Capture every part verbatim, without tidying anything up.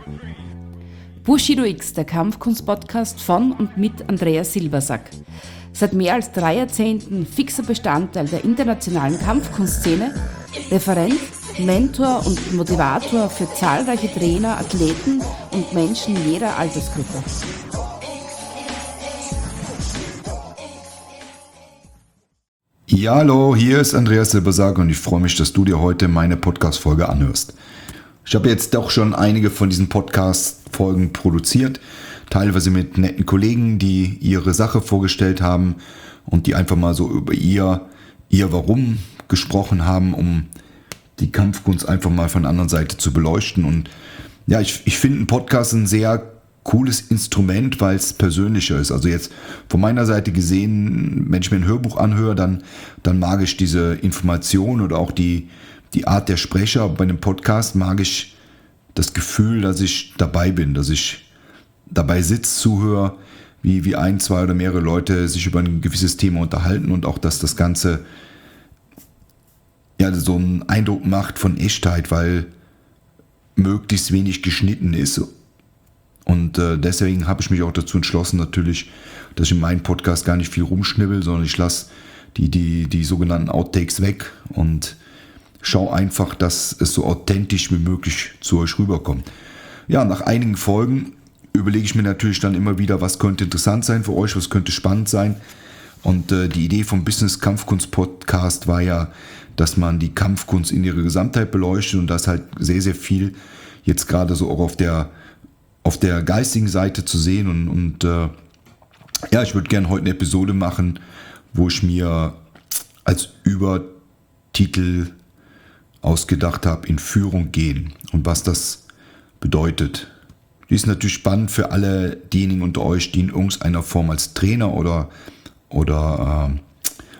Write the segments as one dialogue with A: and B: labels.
A: Bushido X, der Kampfkunst-Podcast von und mit Andreas Silbersack. Seit mehr als drei Jahrzehnten fixer Bestandteil der internationalen Kampfkunstszene, Referent, Mentor und Motivator für zahlreiche Trainer, Athleten und Menschen jeder Altersgruppe.
B: Ja, hallo, hier ist Andreas Silbersack und ich freue mich, dass du dir heute meine Podcast-Folge anhörst. Ich habe jetzt doch schon einige von diesen Podcast-Folgen produziert, teilweise mit netten Kollegen, die ihre Sache vorgestellt haben und die einfach mal so über ihr, ihr Warum gesprochen haben, um die Kampfkunst einfach mal von der anderen Seite zu beleuchten. Und ja, ich, ich finde einen Podcast ein sehr cooles Instrument, weil es persönlicher ist. Also jetzt von meiner Seite gesehen, wenn ich mir ein Hörbuch anhöre, dann, dann mag ich diese Information oder auch die, die Art der Sprecher. Bei einem Podcast mag ich das Gefühl, dass ich dabei bin, dass ich dabei sitze, zuhöre, wie, wie ein, zwei oder mehrere Leute sich über ein gewisses Thema unterhalten und auch, dass das Ganze ja, so einen Eindruck macht von Echtheit, weil möglichst wenig geschnitten ist. Und äh, deswegen habe ich mich auch dazu entschlossen, natürlich, dass ich in meinem Podcast gar nicht viel rumschnibbel, sondern ich lasse die, die, die sogenannten Outtakes weg und schaue einfach, dass es so authentisch wie möglich zu euch rüberkommt. Ja, nach einigen Folgen überlege ich mir natürlich dann immer wieder, was könnte interessant sein für euch, was könnte spannend sein. Und äh, die Idee vom Business Kampfkunst Podcast war ja, dass man die Kampfkunst in ihrer Gesamtheit beleuchtet und das halt sehr, sehr viel jetzt gerade so auch auf der auf der geistigen Seite zu sehen und, und äh, ja, ich würde gerne heute eine Episode machen, wo ich mir als Übertitel ausgedacht habe, in Führung gehen und was das bedeutet. Die ist natürlich spannend für alle diejenigen unter euch, die in irgendeiner Form als Trainer oder, oder äh,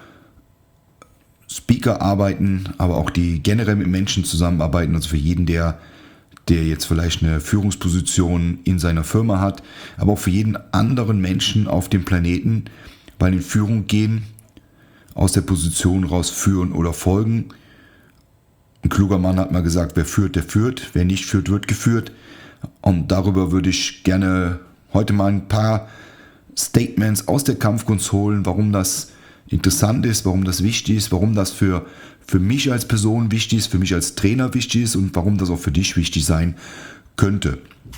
B: Speaker arbeiten, aber auch die generell mit Menschen zusammenarbeiten, also für jeden, der der jetzt vielleicht eine Führungsposition in seiner Firma hat, aber auch für jeden anderen Menschen auf dem Planeten, weil in Führung gehen, aus der Position raus führen oder folgen. Ein kluger Mann hat mal gesagt, wer führt, der führt, wer nicht führt, wird geführt. Und darüber würde ich gerne heute mal ein paar Statements aus der Kampfkunst holen, warum das interessant ist, warum das wichtig ist, warum das für für mich als Person wichtig ist, für mich als Trainer wichtig ist und warum das auch für dich wichtig sein könnte.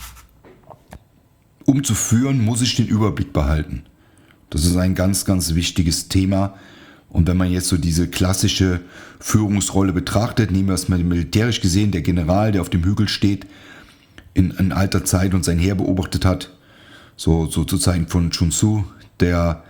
B: Um zu führen, muss ich den Überblick behalten. Das ist ein ganz, ganz wichtiges Thema. Und wenn man jetzt so diese klassische Führungsrolle betrachtet, nehmen wir es mal militärisch gesehen, der General, der auf dem Hügel steht, in, in alter Zeit und sein Heer beobachtet hat, so, so zu Zeiten von Sun Tzu, der,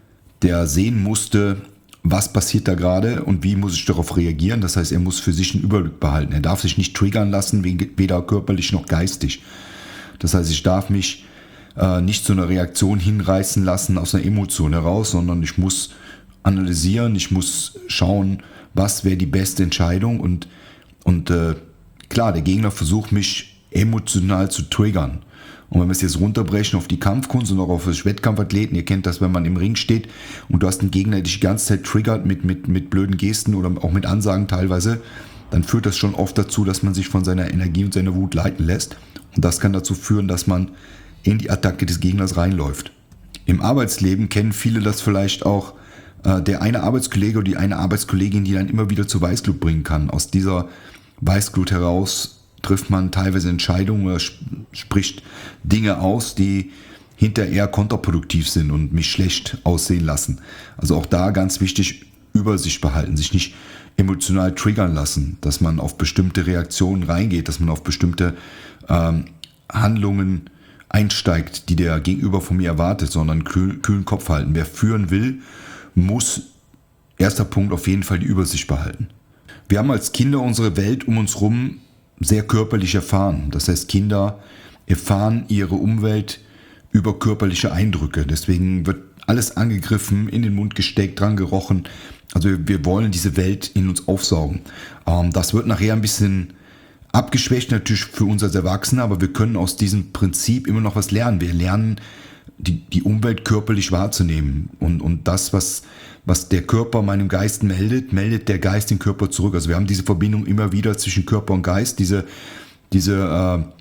B: der sehen musste, was passiert da gerade und wie muss ich darauf reagieren. Das heißt, er muss für sich einen Überblick behalten. Er darf sich nicht triggern lassen, weder körperlich noch geistig. Das heißt, ich darf mich äh, nicht zu einer Reaktion hinreißen lassen aus einer Emotion heraus, sondern ich muss analysieren, ich muss schauen, was wäre die beste Entscheidung. Und, und äh, klar, der Gegner versucht mich emotional zu triggern. Und wenn wir es jetzt runterbrechen auf die Kampfkunst und auch auf das Wettkampfathleten, ihr kennt das, wenn man im Ring steht und du hast einen Gegner, der dich die ganze Zeit triggert mit, mit, mit blöden Gesten oder auch mit Ansagen teilweise, dann führt das schon oft dazu, dass man sich von seiner Energie und seiner Wut leiten lässt. Und das kann dazu führen, dass man in die Attacke des Gegners reinläuft. Im Arbeitsleben kennen viele das vielleicht auch, äh, der eine Arbeitskollege oder die eine Arbeitskollegin, die dann immer wieder zur Weißglut bringen kann. Aus dieser Weißglut heraus trifft man teilweise Entscheidungen oder spricht Dinge aus, die hinterher kontraproduktiv sind und mich schlecht aussehen lassen. Also auch da ganz wichtig, Übersicht behalten, sich nicht emotional triggern lassen, dass man auf bestimmte Reaktionen reingeht, dass man auf bestimmte ähm, Handlungen einsteigt, die der Gegenüber von mir erwartet, sondern kühl, kühlen Kopf halten. Wer führen will, muss, erster Punkt, auf jeden Fall die Übersicht behalten. Wir haben als Kinder unsere Welt um uns herum sehr körperlich erfahren. Das heißt, Kinder erfahren ihre Umwelt über körperliche Eindrücke. Deswegen wird alles angegriffen, in den Mund gesteckt, dran gerochen. Also wir wollen diese Welt in uns aufsaugen. Das wird nachher ein bisschen abgeschwächt natürlich für uns als Erwachsene, aber wir können aus diesem Prinzip immer noch was lernen. Wir lernen, die, die Umwelt körperlich wahrzunehmen. Und, und das, was, was der Körper meinem Geist meldet, meldet der Geist den Körper zurück. Also wir haben diese Verbindung immer wieder zwischen Körper und Geist, diese, diese äh,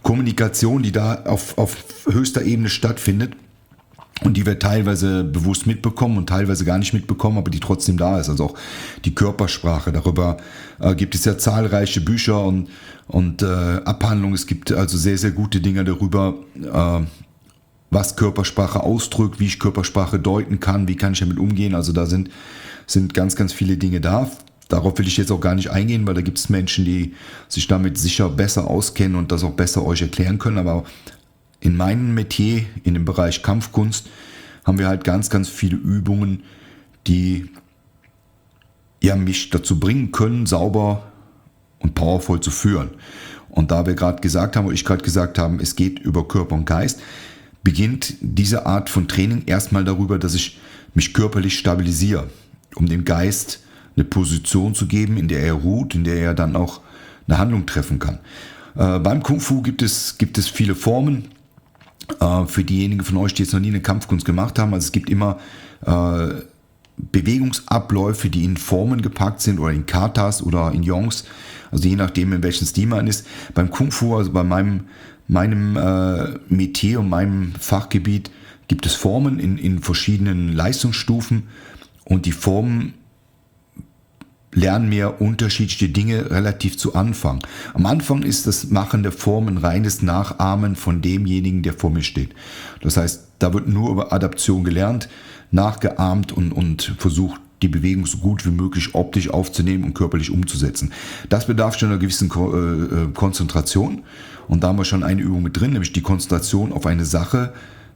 B: Kommunikation, die da auf, auf höchster Ebene stattfindet und die wir teilweise bewusst mitbekommen und teilweise gar nicht mitbekommen, aber die trotzdem da ist. Also auch die Körpersprache. Darüber äh, gibt es ja zahlreiche Bücher und, und äh, Abhandlungen. Es gibt also sehr, sehr gute Dinge darüber, äh, was Körpersprache ausdrückt, wie ich Körpersprache deuten kann, wie kann ich damit umgehen. Also da sind, sind ganz, ganz viele Dinge da. Darauf will ich jetzt auch gar nicht eingehen, weil da gibt es Menschen, die sich damit sicher besser auskennen und das auch besser euch erklären können. Aber in meinem Metier, in dem Bereich Kampfkunst, haben wir halt ganz, ganz viele Übungen, die ja, mich dazu bringen können, sauber und powervoll zu führen. Und da wir gerade gesagt haben, oder ich gerade gesagt habe, es geht über Körper und Geist, beginnt diese Art von Training erstmal darüber, dass ich mich körperlich stabilisiere, um dem Geist eine Position zu geben, in der er ruht, in der er dann auch eine Handlung treffen kann. Äh, beim Kung Fu gibt es, gibt es viele Formen. Äh, für diejenigen von euch, die jetzt noch nie eine Kampfkunst gemacht haben, also es gibt immer äh, Bewegungsabläufe, die in Formen gepackt sind oder in Katas oder in Yongs, also je nachdem, in welchem Stil man ist. Beim Kung Fu, also bei meinem, meinem äh, Metier und meinem Fachgebiet, gibt es Formen in, in verschiedenen Leistungsstufen und die Formen lernen wir unterschiedliche Dinge relativ zu Anfang. Am Anfang ist das Machen der Form ein reines Nachahmen von demjenigen, der vor mir steht. Das heißt, da wird nur über Adaption gelernt, nachgeahmt und, und versucht, die Bewegung so gut wie möglich optisch aufzunehmen und körperlich umzusetzen. Das bedarf schon einer gewissen Ko- äh, Konzentration. Und da haben wir schon eine Übung mit drin, nämlich die Konzentration auf eine Sache,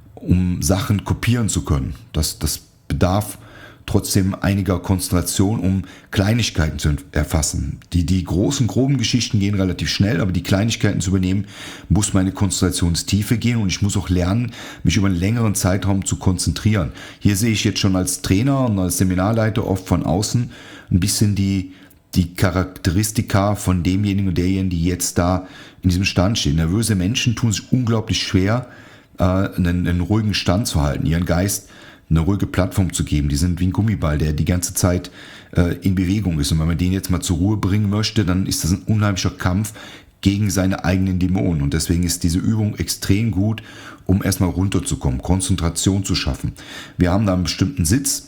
B: um Sachen kopieren zu können. Das, das bedarf trotzdem einiger Konzentration, um Kleinigkeiten zu erfassen. Die, die großen, groben Geschichten gehen relativ schnell, aber die Kleinigkeiten zu übernehmen, muss meine Konzentrationstiefe gehen und ich muss auch lernen, mich über einen längeren Zeitraum zu konzentrieren. Hier sehe ich jetzt schon als Trainer und als Seminarleiter oft von außen ein bisschen die, die Charakteristika von demjenigen und derjenigen, die jetzt da in diesem Stand stehen. Nervöse Menschen tun sich unglaublich schwer, einen, einen ruhigen Stand zu halten, ihren Geist eine ruhige Plattform zu geben. Die sind wie ein Gummiball, der die ganze Zeit äh, in Bewegung ist. Und wenn man den jetzt mal zur Ruhe bringen möchte, dann ist das ein unheimlicher Kampf gegen seine eigenen Dämonen. Und deswegen ist diese Übung extrem gut, um erstmal runterzukommen, Konzentration zu schaffen. Wir haben da einen bestimmten Sitz,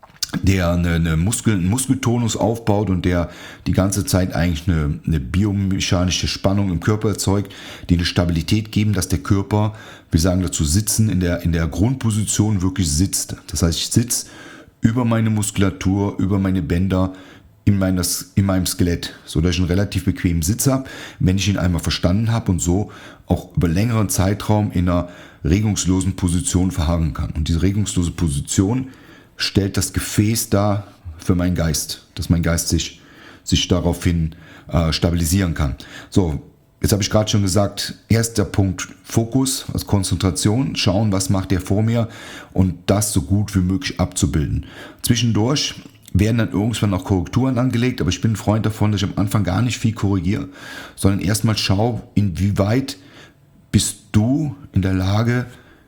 B: der eine, eine Muskel, einen Muskeltonus aufbaut und der die ganze Zeit eigentlich eine, eine biomechanische Spannung im Körper erzeugt, die eine Stabilität geben, dass der Körper, wir sagen dazu sitzen, in der, in der Grundposition wirklich sitzt. Das heißt, ich sitze über meine Muskulatur, über meine Bänder, in, meines, in meinem Skelett, sodass ich einen relativ bequemen Sitz habe, wenn ich ihn einmal verstanden habe und so auch über längeren Zeitraum in einer regungslosen Position verharren kann. Und diese regungslose Position stellt das Gefäß dar für meinen Geist, dass mein Geist sich, sich daraufhin äh, stabilisieren kann. So, jetzt habe ich gerade schon gesagt, erster Punkt Fokus, also Konzentration, schauen, was macht der vor mir und das so gut wie möglich abzubilden. Zwischendurch werden dann irgendwann auch Korrekturen angelegt, aber ich bin ein Freund davon, dass ich am Anfang gar nicht viel korrigiere, sondern erstmal schaue, inwieweit bist du in der Lage,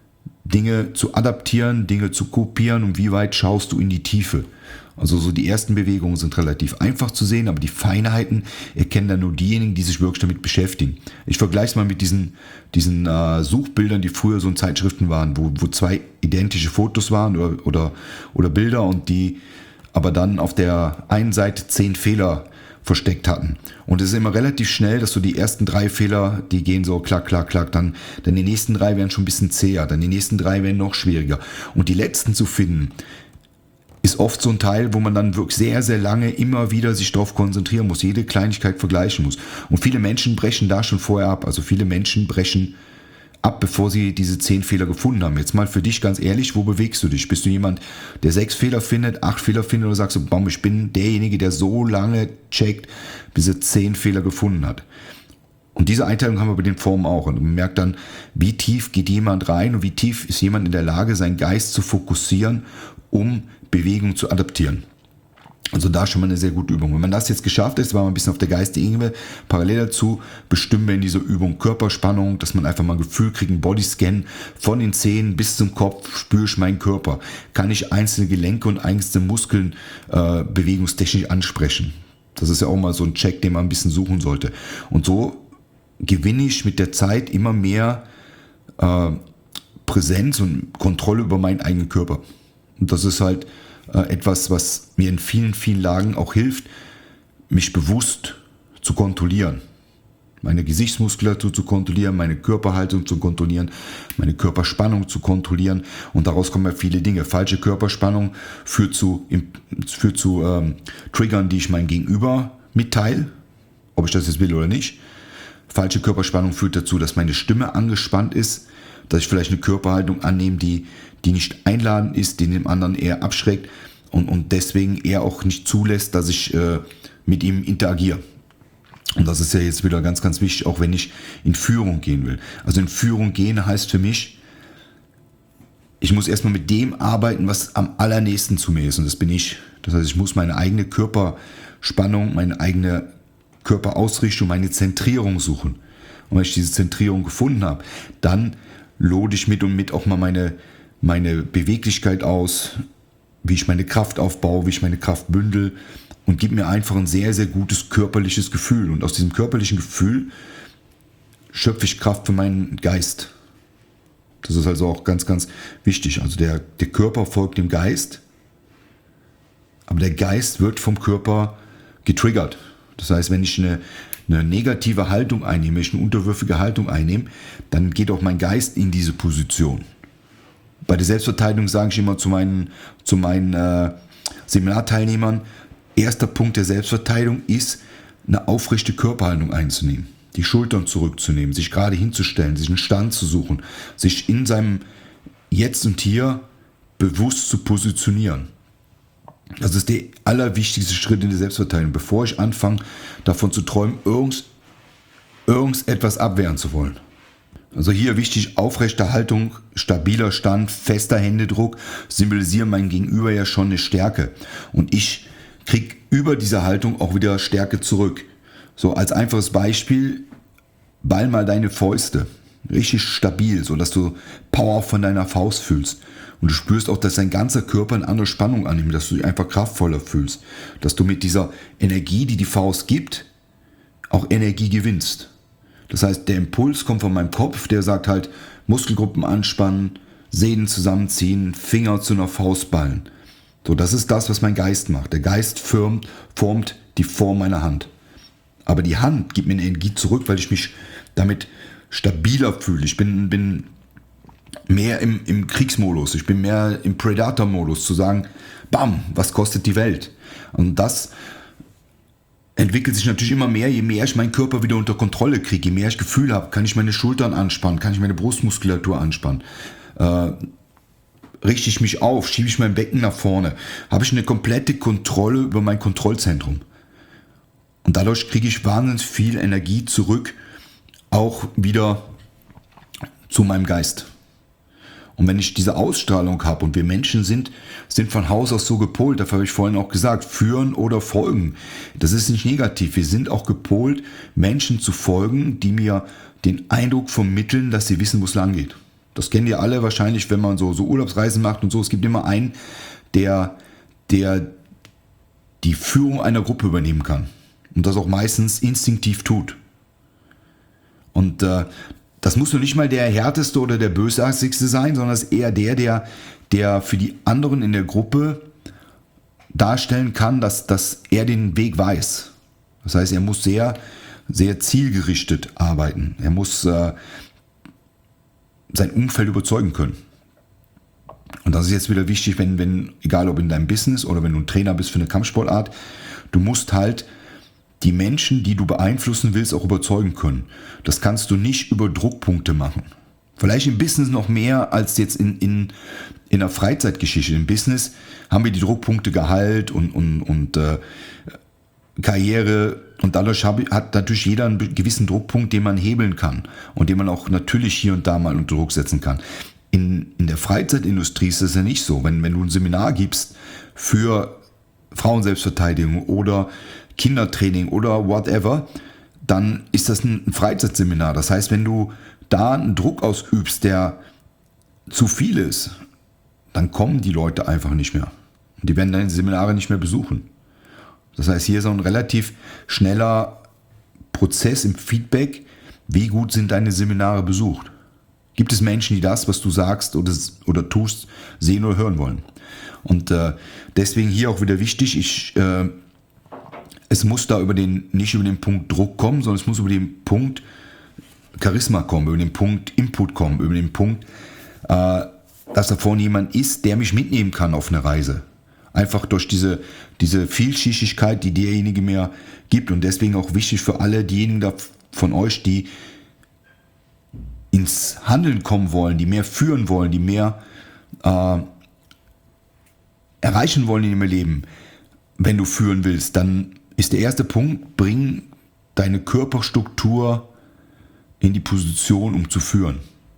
B: Dinge zu adaptieren, Dinge zu kopieren und wie weit schaust du in die Tiefe. Also so die ersten Bewegungen sind relativ einfach zu sehen, aber die Feinheiten erkennen dann nur diejenigen, die sich wirklich damit beschäftigen. Ich vergleiche es mal mit diesen, diesen äh, Suchbildern, die früher so in Zeitschriften waren, wo, wo zwei identische Fotos waren oder, oder, oder Bilder und die aber dann auf der einen Seite zehn Fehler versteckt hatten. Und es ist immer relativ schnell, dass so die ersten drei Fehler, die gehen so klack, klack, klack, dann, dann die nächsten drei werden schon ein bisschen zäher, dann die nächsten drei werden noch schwieriger. Und die letzten zu finden, ist oft so ein Teil, wo man dann wirklich sehr, sehr lange immer wieder sich darauf konzentrieren muss, jede Kleinigkeit vergleichen muss. Und viele Menschen brechen da schon vorher ab. Also viele Menschen brechen ab, bevor sie diese zehn Fehler gefunden haben. Jetzt mal für dich ganz ehrlich, wo bewegst du dich? Bist du jemand, der sechs Fehler findet, acht Fehler findet oder sagst du, bam, ich bin derjenige, der so lange checkt, bis er zehn Fehler gefunden hat? Und diese Einteilung haben wir bei den Formen auch. Und man merkt dann, wie tief geht jemand rein und wie tief ist jemand in der Lage, seinen Geist zu fokussieren, um Bewegung zu adaptieren. Also da schon mal eine sehr gute Übung. Wenn man das jetzt geschafft ist, war man ein bisschen auf der geistigen Ebene. Parallel dazu bestimmen wir in dieser Übung Körperspannung, dass man einfach mal ein Gefühl kriegt, einen Bodyscan von den Zehen bis zum Kopf, spüre ich meinen Körper. Kann ich einzelne Gelenke und einzelne Muskeln äh, bewegungstechnisch ansprechen? Das ist ja auch mal so ein Check, den man ein bisschen suchen sollte. Und so gewinne ich mit der Zeit immer mehr äh, Präsenz und Kontrolle über meinen eigenen Körper. Und das ist halt äh, etwas, was mir in vielen, vielen Lagen auch hilft, mich bewusst zu kontrollieren. Meine Gesichtsmuskulatur zu kontrollieren, meine Körperhaltung zu kontrollieren, meine Körperspannung zu kontrollieren. Und daraus kommen ja viele Dinge. Falsche Körperspannung führt zu, führt zu ähm, Triggern, die ich meinem Gegenüber mitteile, ob ich das jetzt will oder nicht. Falsche Körperspannung führt dazu, dass meine Stimme angespannt ist, dass ich vielleicht eine Körperhaltung annehme, die, die nicht einladend ist, die dem anderen eher abschreckt und, und deswegen eher auch nicht zulässt, dass ich äh, mit ihm interagiere. Und das ist ja jetzt wieder ganz, ganz wichtig, auch wenn ich in Führung gehen will. Also in Führung gehen heißt für mich, ich muss erstmal mit dem arbeiten, was am allernächsten zu mir ist. Und das bin ich. Das heißt, ich muss meine eigene Körperspannung, meine eigene Körperausrichtung, meine Zentrierung suchen. Und wenn ich diese Zentrierung gefunden habe, dann lode ich mit und mit auch mal meine, meine Beweglichkeit aus, wie ich meine Kraft aufbaue, wie ich meine Kraft bündel. Und gibt mir einfach ein sehr, sehr gutes körperliches Gefühl. Und aus diesem körperlichen Gefühl schöpfe ich Kraft für meinen Geist. Das ist also auch ganz, ganz wichtig. Also der, der Körper folgt dem Geist, aber der Geist wird vom Körper getriggert. Das heißt, wenn ich eine, eine negative Haltung einnehme, wenn ich eine unterwürfige Haltung einnehme, dann geht auch mein Geist in diese Position. Bei der Selbstverteidigung sage ich immer zu meinen, zu meinen äh, Seminarteilnehmern, erster Punkt der Selbstverteidigung ist, eine aufrechte Körperhaltung einzunehmen, die Schultern zurückzunehmen, sich gerade hinzustellen, sich einen Stand zu suchen, sich in seinem Jetzt und Hier bewusst zu positionieren. Das ist der allerwichtigste Schritt in der Selbstverteidigung, bevor ich anfange, davon zu träumen, irgend, irgendetwas abwehren zu wollen. Also hier wichtig, aufrechte Haltung, stabiler Stand, fester Händedruck symbolisieren mein Gegenüber ja schon eine Stärke. Und ich krieg über diese Haltung auch wieder Stärke zurück. So als einfaches Beispiel, ball mal deine Fäuste. Richtig stabil, sodass du Power von deiner Faust fühlst. Und du spürst auch, dass dein ganzer Körper eine andere Spannung annimmt, dass du dich einfach kraftvoller fühlst. Dass du mit dieser Energie, die die Faust gibt, auch Energie gewinnst. Das heißt, der Impuls kommt von meinem Kopf, der sagt halt, Muskelgruppen anspannen, Sehnen zusammenziehen, Finger zu einer Faust ballen. So, das ist das, was mein Geist macht. Der Geist formt, formt die Form meiner Hand. Aber die Hand gibt mir eine Energie zurück, weil ich mich damit stabiler fühle. Ich bin, bin mehr im, im Kriegsmodus, ich bin mehr im Predator-Modus, zu sagen, bam, was kostet die Welt? Und das entwickelt sich natürlich immer mehr, je mehr ich meinen Körper wieder unter Kontrolle kriege, je mehr ich Gefühl habe, kann ich meine Schultern anspannen, kann ich meine Brustmuskulatur anspannen, äh, richte ich mich auf, schiebe ich mein Becken nach vorne, habe ich eine komplette Kontrolle über mein Kontrollzentrum. Und dadurch kriege ich wahnsinnig viel Energie zurück, auch wieder zu meinem Geist. Und wenn ich diese Ausstrahlung habe und wir Menschen sind, sind von Haus aus so gepolt, dafür habe ich vorhin auch gesagt, führen oder folgen. Das ist nicht negativ. Wir sind auch gepolt, Menschen zu folgen, die mir den Eindruck vermitteln, dass sie wissen, wo es lang geht. Das kennt ihr alle wahrscheinlich, wenn man so, so Urlaubsreisen macht und so. Es gibt immer einen, der, der die Führung einer Gruppe übernehmen kann. Und das auch meistens instinktiv tut. Und äh, das muss nur nicht mal der härteste oder der bösartigste sein, sondern es ist eher der, der, der für die anderen in der Gruppe darstellen kann, dass, dass er den Weg weiß. Das heißt, er muss sehr, sehr zielgerichtet arbeiten. Er muss äh, sein Umfeld überzeugen können. Und das ist jetzt wieder wichtig, wenn, wenn, egal ob in deinem Business oder wenn du ein Trainer bist für eine Kampfsportart, du musst halt die Menschen, die du beeinflussen willst, auch überzeugen können. Das kannst du nicht über Druckpunkte machen. Vielleicht im Business noch mehr als jetzt in, in, in der Freizeitgeschichte. Im Business haben wir die Druckpunkte Gehalt und, und, und äh, Karriere. Und dadurch hab, hat natürlich jeder einen gewissen Druckpunkt, den man hebeln kann und den man auch natürlich hier und da mal unter Druck setzen kann. In, in der Freizeitindustrie ist das ja nicht so. Wenn, wenn du ein Seminar gibst für Frauenselbstverteidigung oder Kindertraining oder whatever, dann ist das ein Freizeitseminar. Das heißt, wenn du da einen Druck ausübst, der zu viel ist, dann kommen die Leute einfach nicht mehr. Und die werden deine Seminare nicht mehr besuchen. Das heißt, hier ist auch ein relativ schneller Prozess im Feedback, wie gut sind deine Seminare besucht? Gibt es Menschen, die das, was du sagst oder, oder tust, sehen oder hören wollen? Und äh, deswegen hier auch wieder wichtig, ich, äh, es muss da über den, nicht über den Punkt Druck kommen, sondern es muss über den Punkt Charisma kommen, über den Punkt Input kommen, über den Punkt, äh, dass da vorne jemand ist, der mich mitnehmen kann auf eine Reise. Einfach durch diese, diese Vielschichtigkeit, die derjenige mir gibt. Und deswegen auch wichtig für alle diejenigen da von euch, die ins Handeln kommen wollen, die mehr führen wollen, die mehr äh, erreichen wollen in ihrem Leben. Wenn du führen willst, dann ist der erste Punkt, bring deine Körperstruktur in die Position, um zu führen.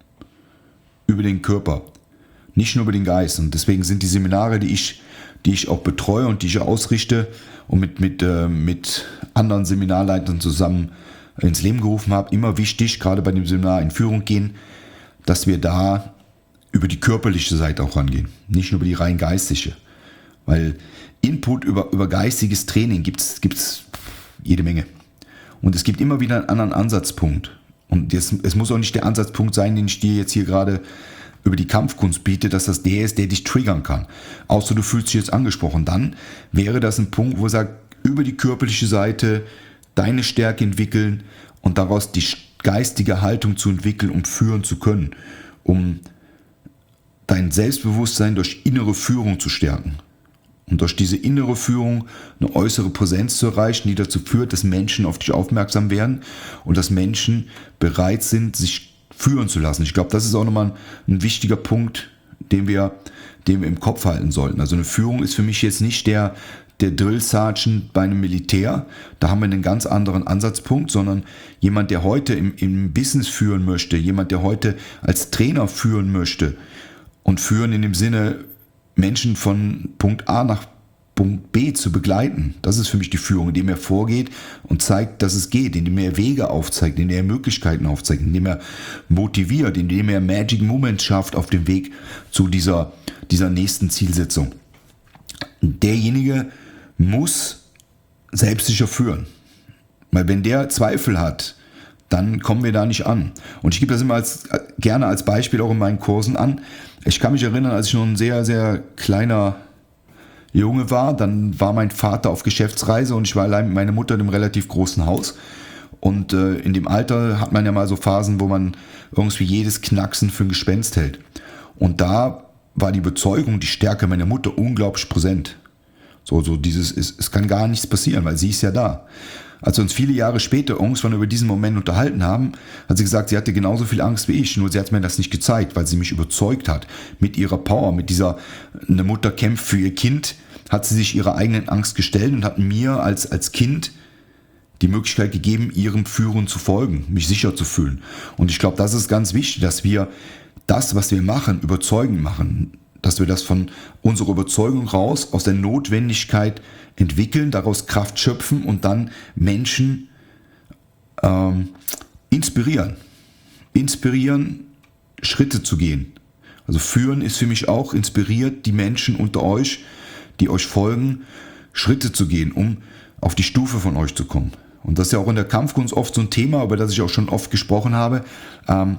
B: Über den Körper, nicht nur über den Geist. Und deswegen sind die Seminare, die ich, die ich auch betreue und die ich ausrichte und mit, mit, äh, mit anderen Seminarleitern zusammen ins Leben gerufen habe, immer wichtig, gerade bei dem Seminar in Führung gehen, dass wir da über die körperliche Seite auch rangehen, nicht nur über die rein geistige. Weil Input über, über geistiges Training gibt es jede Menge. Und es gibt immer wieder einen anderen Ansatzpunkt. Und jetzt, es muss auch nicht der Ansatzpunkt sein, den ich dir jetzt hier gerade über die Kampfkunst biete, dass das der ist, der dich triggern kann. Außer du fühlst dich jetzt angesprochen. Dann wäre das ein Punkt, wo er sagt, über die körperliche Seite deine Stärke entwickeln und daraus die geistige Haltung zu entwickeln, um führen zu können, um dein Selbstbewusstsein durch innere Führung zu stärken. Und durch diese innere Führung eine äußere Präsenz zu erreichen, die dazu führt, dass Menschen auf dich aufmerksam werden und dass Menschen bereit sind, sich führen zu lassen. Ich glaube, das ist auch nochmal ein, ein wichtiger Punkt, den wir, den wir im Kopf halten sollten. Also eine Führung ist für mich jetzt nicht der, der Drill Sergeant bei einem Militär. Da haben wir einen ganz anderen Ansatzpunkt, sondern jemand, der heute im, im Business führen möchte, jemand, der heute als Trainer führen möchte und führen in dem Sinne, Menschen von Punkt A nach Punkt B zu begleiten. Das ist für mich die Führung, indem er vorgeht und zeigt, dass es geht, indem er Wege aufzeigt, indem er Möglichkeiten aufzeigt, indem er motiviert, indem er Magic Moments schafft auf dem Weg zu dieser, dieser nächsten Zielsetzung. Derjenige muss selbstsicher führen. Weil wenn der Zweifel hat, dann kommen wir da nicht an. Und ich gebe das immer als, gerne als Beispiel auch in meinen Kursen an. Ich kann mich erinnern, als ich noch ein sehr, sehr kleiner Junge war, dann war mein Vater auf Geschäftsreise und ich war allein mit meiner Mutter in einem relativ großen Haus. Und äh, in dem Alter hat man ja mal so Phasen, wo man irgendwie jedes Knacksen für ein Gespenst hält. Und da war die Überzeugung, die Stärke meiner Mutter unglaublich präsent. So, so dieses, es, es kann gar nichts passieren, weil sie ist ja da. Als wir uns viele Jahre später irgendwann über diesen Moment unterhalten haben, hat sie gesagt, sie hatte genauso viel Angst wie ich, nur sie hat mir das nicht gezeigt, weil sie mich überzeugt hat. Mit ihrer Power, mit dieser, eine Mutter kämpft für ihr Kind, hat sie sich ihrer eigenen Angst gestellt und hat mir als, als Kind die Möglichkeit gegeben, ihrem Führen zu folgen, mich sicher zu fühlen. Und ich glaube, das ist ganz wichtig, dass wir das, was wir machen, überzeugend machen. Dass wir das von unserer Überzeugung raus, aus der Notwendigkeit entwickeln, daraus Kraft schöpfen und dann Menschen ähm, inspirieren. Inspirieren, Schritte zu gehen. Also führen ist für mich auch, inspiriert die Menschen unter euch, die euch folgen, Schritte zu gehen, um auf die Stufe von euch zu kommen. Und das ist ja auch in der Kampfkunst oft so ein Thema, über das ich auch schon oft gesprochen habe. Ähm,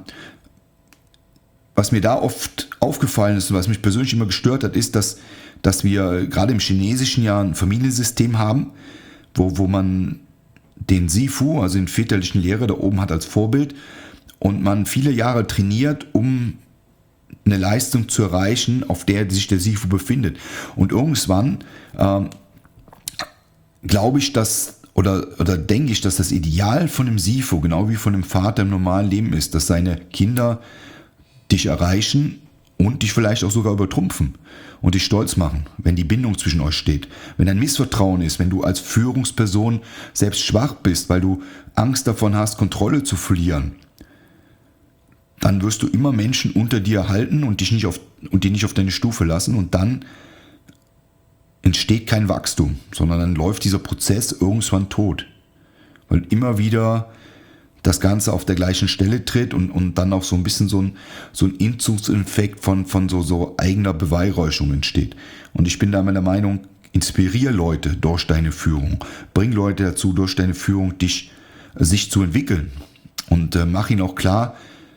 B: Was mir da oft aufgefallen ist und was mich persönlich immer gestört hat, ist, dass, dass wir gerade im Chinesischen ja ein Familiensystem haben, wo, wo man den Sifu, also den väterlichen Lehrer, da oben hat als Vorbild und man viele Jahre trainiert, um eine Leistung zu erreichen, auf der sich der Sifu befindet. Und irgendwann ähm, glaube ich, dass Oder, oder denke ich, dass das Ideal von dem Sifu, genau wie von dem Vater im normalen Leben ist, dass seine Kinder dich erreichen und dich vielleicht auch sogar übertrumpfen und dich stolz machen, wenn die Bindung zwischen euch steht. Wenn ein Missvertrauen ist, wenn du als Führungsperson selbst schwach bist, weil du Angst davon hast, Kontrolle zu verlieren, dann wirst du immer Menschen unter dir halten und dich nicht auf, und die nicht auf deine Stufe lassen und dann entsteht kein Wachstum, sondern dann läuft dieser Prozess irgendwann tot, weil immer wieder das Ganze auf der gleichen Stelle tritt und, und dann auch so ein bisschen so ein, so ein Inzugseffekt von, von so, so eigener Beweihräuschung entsteht. Und ich bin da meiner Meinung, inspiriere Leute durch deine Führung. Bring Leute dazu, durch deine Führung dich, sich zu entwickeln. Und äh, mach ihnen auch klar,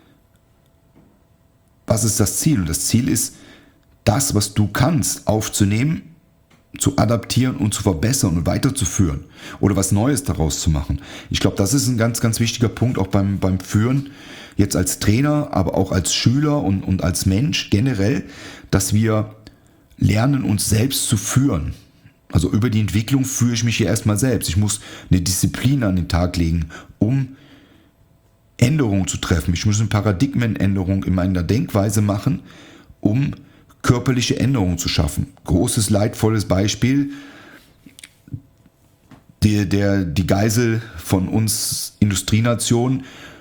B: was ist das Ziel? Und das Ziel ist, das, was du kannst, aufzunehmen, zu adaptieren und zu verbessern und weiterzuführen oder was Neues daraus zu machen. Ich glaube, das ist ein ganz, ganz wichtiger Punkt auch beim, beim Führen, jetzt als Trainer, aber auch als Schüler und, und als Mensch generell, dass wir lernen, uns selbst zu führen. Also über die Entwicklung führe ich mich hier erstmal selbst. Ich muss eine Disziplin an den Tag legen, um Änderungen zu treffen. Ich muss eine Paradigmenänderung in meiner Denkweise machen, um körperliche Änderungen zu schaffen. Großes, leidvolles Beispiel, der, der, die Geisel von uns Industrienationen,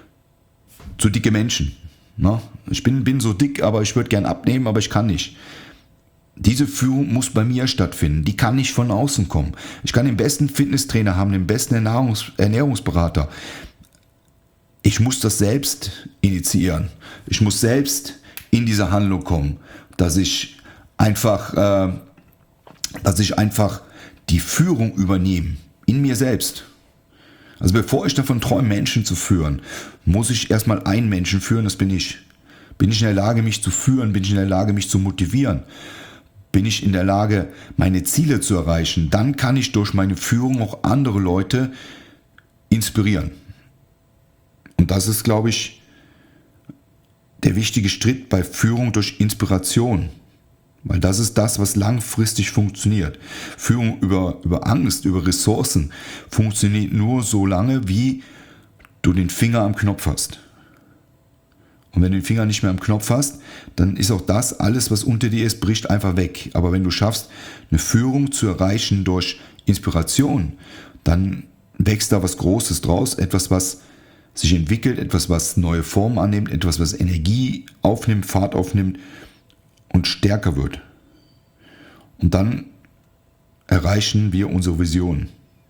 B: zu dicke Menschen. Na? Ich bin, bin so dick, aber ich würde gern abnehmen, aber ich kann nicht. Diese Führung muss bei mir stattfinden. Die kann nicht von außen kommen. Ich kann den besten Fitnesstrainer haben, den besten Ernährungs- Ernährungsberater. Ich muss das selbst initiieren. Ich muss selbst in diese Handlung kommen, dass ich einfach, äh, dass ich einfach die Führung übernehme in mir selbst. Also bevor ich davon träume, Menschen zu führen, muss ich erstmal einen Menschen führen, das bin ich. Bin ich in der Lage, mich zu führen? Bin ich in der Lage, mich zu motivieren? Bin ich in der Lage, meine Ziele zu erreichen? Dann kann ich durch meine Führung auch andere Leute inspirieren. Und das ist, glaube ich, der wichtige Schritt bei Führung durch Inspiration. Weil das ist das, was langfristig funktioniert. Führung über, über Angst, über Ressourcen funktioniert nur so lange, wie du den Finger am Knopf hast. Und wenn du den Finger nicht mehr am Knopf hast, dann ist auch das, alles was unter dir ist, bricht einfach weg. Aber wenn du schaffst, eine Führung zu erreichen durch Inspiration, dann wächst da was Großes draus, etwas, was sich entwickelt, etwas, was neue Formen annimmt, etwas, was Energie aufnimmt, Fahrt aufnimmt und stärker wird. Und dann erreichen wir unsere Vision.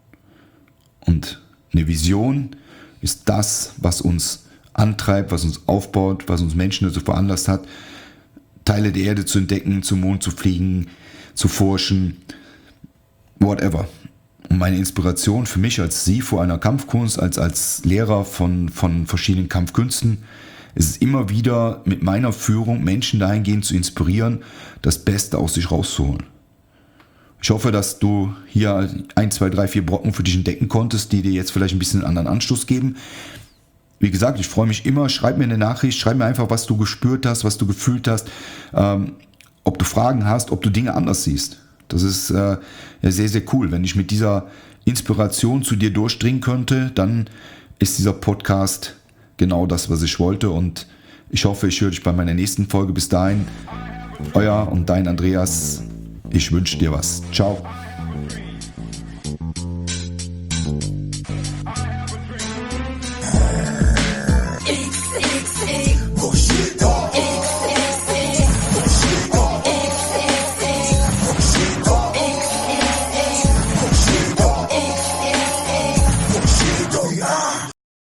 B: Und eine Vision ist das, was uns antreibt, was uns aufbaut, was uns Menschen dazu veranlasst hat, Teile der Erde zu entdecken, zum Mond zu fliegen, zu forschen, whatever. Und meine Inspiration für mich als Sie vor einer Kampfkunst, als, als Lehrer von, von verschiedenen Kampfkünsten, ist es immer wieder mit meiner Führung Menschen dahingehend zu inspirieren, das Beste aus sich rauszuholen. Ich hoffe, dass du hier ein, zwei, drei, vier Brocken für dich entdecken konntest, die dir jetzt vielleicht ein bisschen einen anderen Anstoß geben. Wie gesagt, ich freue mich immer, schreib mir eine Nachricht, schreib mir einfach, was du gespürt hast, was du gefühlt hast, ähm, ob du Fragen hast, ob du Dinge anders siehst. Das ist äh, ja, sehr, sehr cool. Wenn ich mit dieser Inspiration zu dir durchdringen könnte, dann ist dieser Podcast genau das, was ich wollte. Und ich hoffe, ich höre dich bei meiner nächsten Folge. Bis dahin, euer und dein Andreas. Ich wünsche dir was. Ciao.